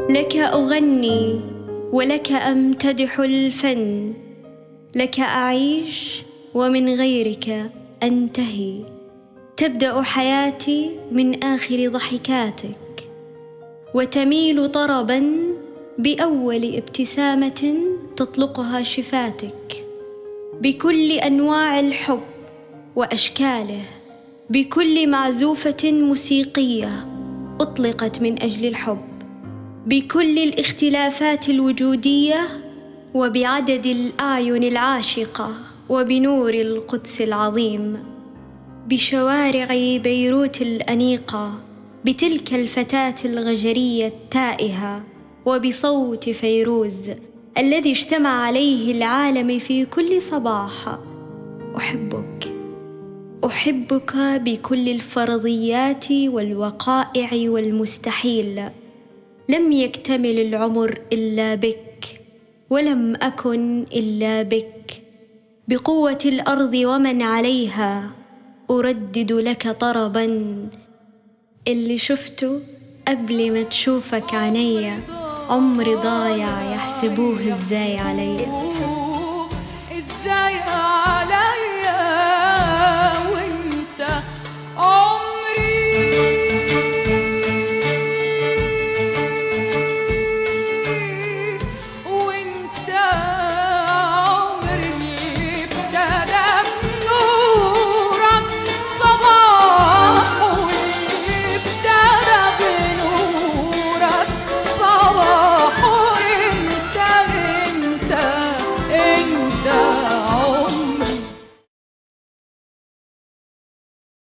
لك أغني ولك أمتدح الفن، لك أعيش ومن غيرك أنتهي. تبدأ حياتي من آخر ضحكاتك، وتميل طرباً بأول ابتسامة تطلقها شفاتك، بكل أنواع الحب وأشكاله، بكل معزوفة موسيقية أطلقت من أجل الحب، بكل الاختلافات الوجودية، وبعدد الأعين العاشقة، وبنور القدس العظيم، بشوارع بيروت الأنيقة، بتلك الفتاة الغجرية التائهة، وبصوت فيروز الذي اجتمع عليه العالم في كل صباح. أحبك، أحبك بكل الفرضيات والوقائع والمستحيل. لم يكتمل العمر إلا بك، ولم أكن إلا بك. بقوة الأرض ومن عليها أردد لك طرباً، اللي شفته قبل ما تشوفك عينيا، عمري ضايع يحسبوه إزاي عليا.